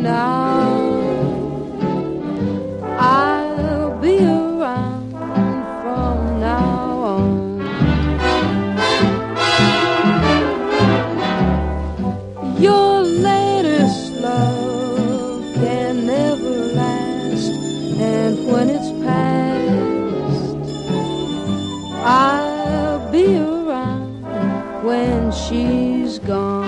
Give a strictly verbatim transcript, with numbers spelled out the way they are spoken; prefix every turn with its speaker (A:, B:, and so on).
A: now. I'll be around from now on. Your latest love can never last, and when it's past, I'll be around when she's gone.